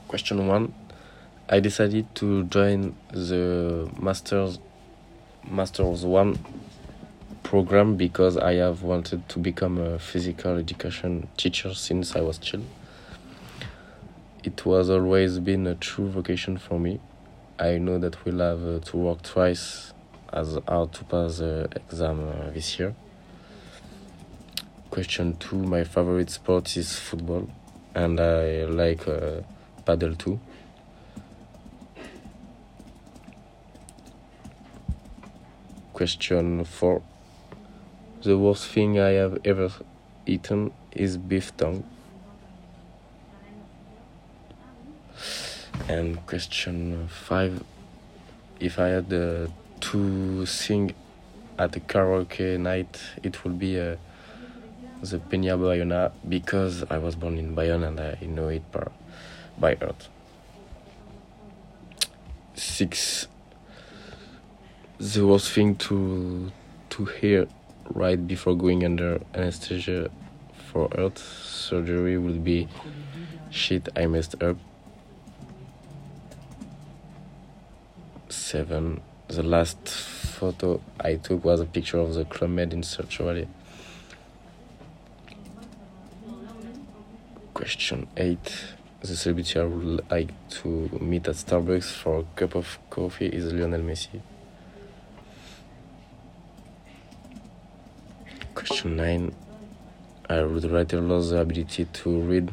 Question 1. I decided to join the Masters 1 program because I have wanted to become a physical education teacher since I was child. It was always been a true vocation for me. I know that we'll have to work twice as hard to pass the exam this year. Question 2. My favorite sport is football, and I like paddle too. Question 4. The worst thing I have ever eaten is beef tongue. And question 5. If I had to sing at a karaoke night, it would be the Peña Bayona, because I was born in Bayonne and I know it by heart. 6. The worst thing to hear right before going under anesthesia for heart surgery will be, "Shit, I messed up." 7. The last photo I took was a picture of the Club Med in Search Valley. Question 8. The celebrity I would like to meet at Starbucks for a cup of coffee is Lionel Messi. Question 9. I would rather lose the ability to read.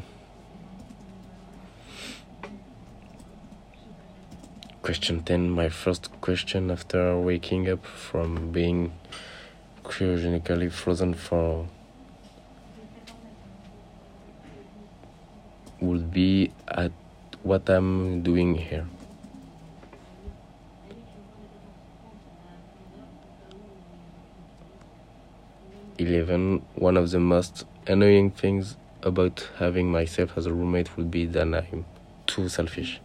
Question 10. My first question after waking up from being cryogenically frozen for would be at what I'm doing here. One of the most annoying things about having myself as a roommate would be that I'm too selfish.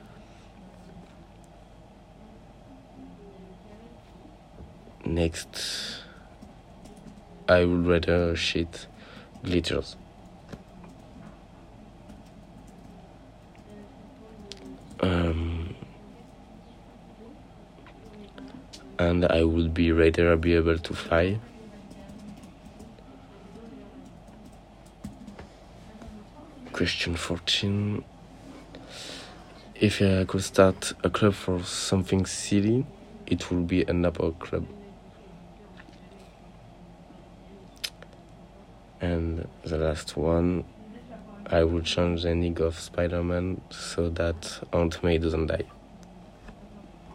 Next, I would rather shit glitters. And I would rather be able to fly. Question 14. If I could start a club for something silly, it would be an Apple club. And the last one, I would change the ending of Spider-Man so that Aunt May doesn't die.